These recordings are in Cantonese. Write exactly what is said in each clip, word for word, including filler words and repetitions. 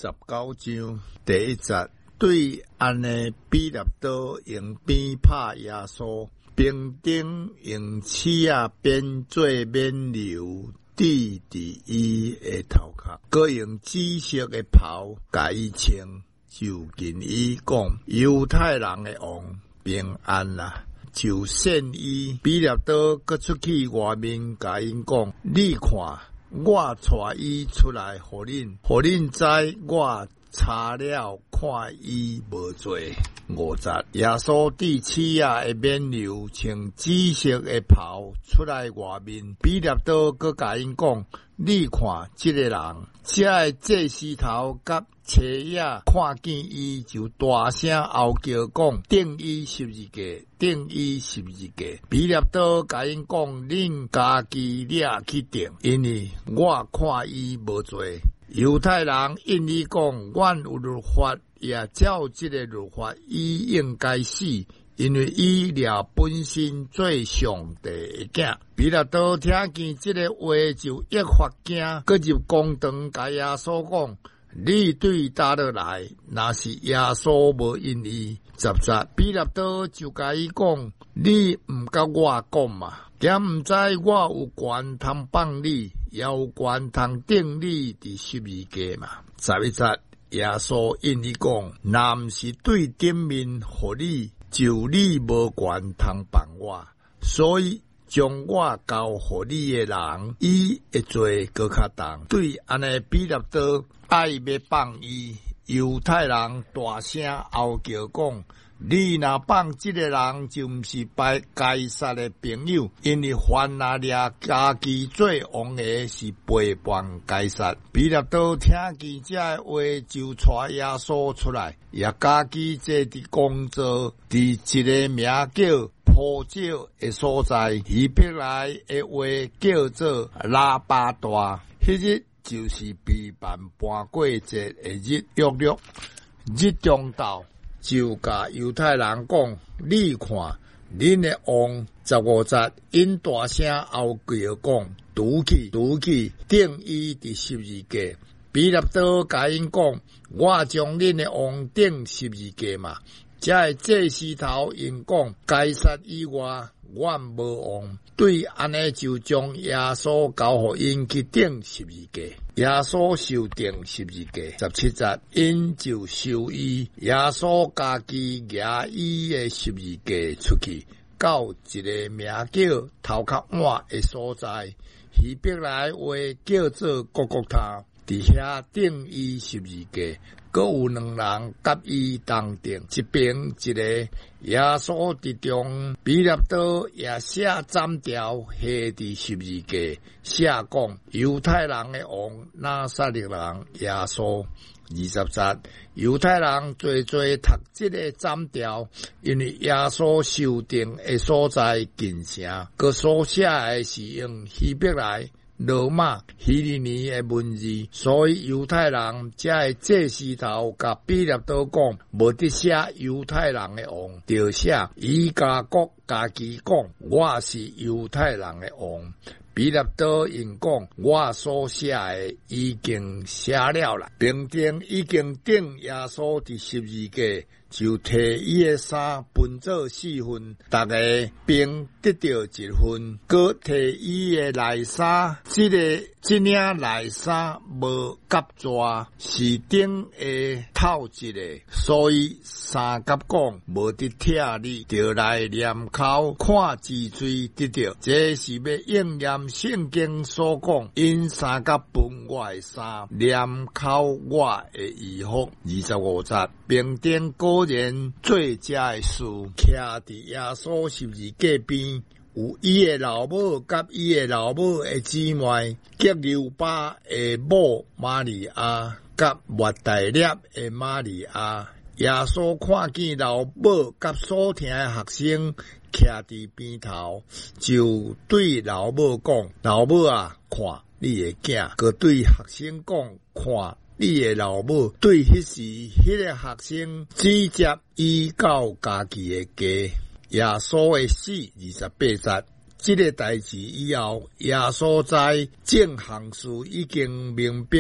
十九章第一节，对安尼彼勒多用鞭拍耶稣，兵丁用刺啊编做冕旒，滴伫伊的头壳，佮用紫色的袍甲伊穿，就近伊讲犹太人的王平安啦。就献伊彼勒多佮出去外面甲因讲，你看我带伊出来互恁，互恁知我查了看伊无罪。五节，耶稣第七啊的冕旒，穿紫色的袍出来外面，彼勒多佮甲因讲，你看这个人，这个祭司头甲车仔看见伊就大声吼叫讲，钉伊十字架，钉伊十字架。彼勒多甲因讲，恁家己掠去钉，因为我看伊无罪。犹太人因伊讲，阮有律法，也照这个律法，伊应该死，因为伊掠本身做上帝的囝。彼勒多听见这个话就越发惊，佮入公堂甲耶稣讲，你对答落来，若是耶稣无因伊。十节，彼勒多就甲伊讲，你毋甲我讲嘛，惊毋知我有权通放你，也有权通钉你伫十字架嘛。十一节，耶稣因伊讲，若毋是对顶面互你，就你无权通放我，所以将我交互你的人，伊会做搁较重。对安尼彼勒多爱要放伊，犹太人大声吼叫讲，你若放这个人，就毋是拜该撒的朋友，因为凡那掠家己做王的，是背叛该撒。彼勒多听见这话，就带耶稣出来，也家己坐伫公座，伫一个名叫坡石的所在，希伯来的话叫做拉巴大。迄日就是被办搬过节的日，约略日中到，就甲犹太人讲，你看恁的王。十五节，因大声吼叫讲，拄去拄去，钉伊伫十字架。彼勒多甲因讲，我将恁的王钉十字架嘛。这祭司头因讲，该撒以外，阮无王。对安尼就将耶稣交互因去钉十字架。耶稣受钉十字架。十七节，因就收伊，耶稣家己举伊的十字架出去，到一个名叫头壳碗的所在，希伯来话叫做各各他，伫遐钉伊十字架。阁有两人甲伊同定，一边一个。耶稣伫中，彼勒多也写斩条下伫十字架，写讲犹太人的王拿撒勒人耶稣。二十节，犹太人侪侪读这个斩条，因为耶稣受定的所在近城，佮所写的是用希伯来、罗马、希利尼的文字，所以犹太人才祭司头甲彼勒多讲，无得写犹太人的王，就写以加国家己讲，我是犹太人的王。彼勒多因讲，我所写的已经写了啦，并定已经钉耶稣伫十字架，就摕伊的衫分做四份，逐个并得到一份，佮摕伊的内衫，这个这领内衫无夹抓，是顶的透一个，所以三甲讲无得拆你，就来念口看字嘴得到，这是要应验圣经所讲，因三甲分我的衫，念口我的衣服。二十五节，并定果然做这的事，徛伫耶稣十字架边，有伊的老母甲伊的老母的姊妹，革流巴的母玛利亚，甲抹大拉的玛利亚。耶稣看见老母甲所听的学生徛伫边头，就对老母讲：老母啊，看你的囝。佮对学生讲：看你的老母。对迄时，迄个学生直接依到家己的家。耶稣的死。二十八节，这个代志以后，耶稣知正行事已经明白，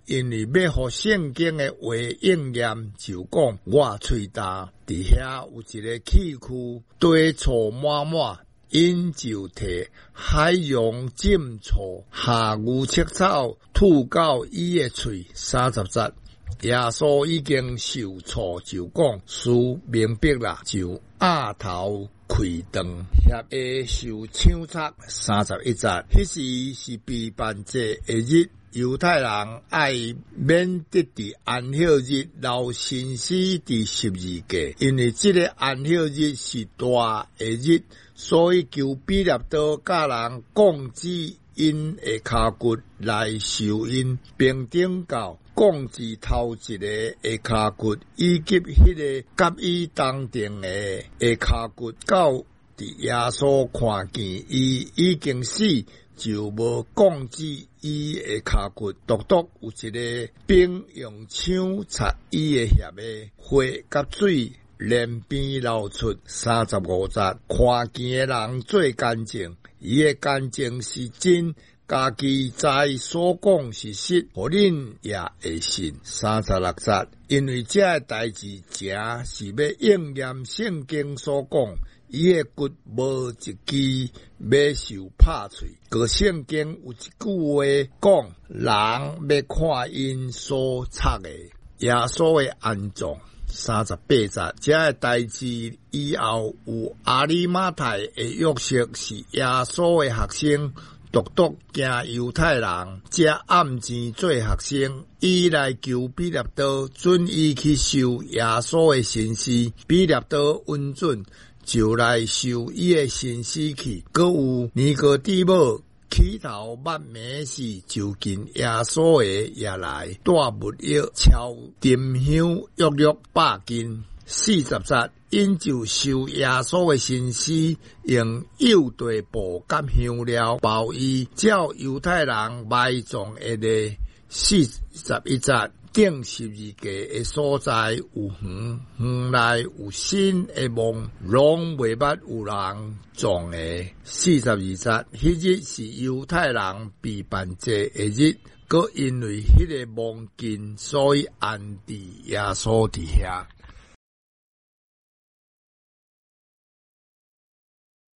因为要互圣经的话应验，就讲我喙大，伫遐有一个器区，堆草满满，因就摕海洋浸醋、下牛赤草吐到伊的喙。三十节，耶稣已经受挫，就讲事明白啦，就压头开长，遐下受抢插。三十一节，迄时是被办节的日，犹太人爱免得伫安息日留先死伫十二界，因为这个安息日是大的日，所以求彼得多教人降至因的骹骨来受因，并顶到降至头一个的骹骨，以及迄个甲伊同定的的骹骨，到伫耶穌看見伊已經死，就無降至伊的骹骨。獨獨有一個兵用槍插伊的血的血甲水連邊流出。三十五節，看見的人最乾淨，伊的乾淨是真，家己在所講是實，互恁也會信。三十六節，因為這個代志正是要應驗聖經所講，伊的骨無一支要受拍碎。個聖經有一句話講，人要看因所插的耶穌的安葬。三十八節，這個代志以後有阿里馬太的約瑟是耶穌的學生，獨獨驚猶太人借暗錢做學生，伊來求彼得多准伊去受耶穌的身屍，彼得多允准，就來受伊的身屍去。閣有尼哥底母起頭捌名時，就近耶穌的也來帶物藥，超沉香約約百斤。四十節，因就受耶穌的身屍，用右地布甲香料包伊，照猶太人埋葬的日。四十一節，頂十二界的所在有園，園內有新的夢，攏袂捌有人葬的。四十二節，迄日是猶太人被辦節的日，閣因為迄個夢境，所以安置耶穌佇遐。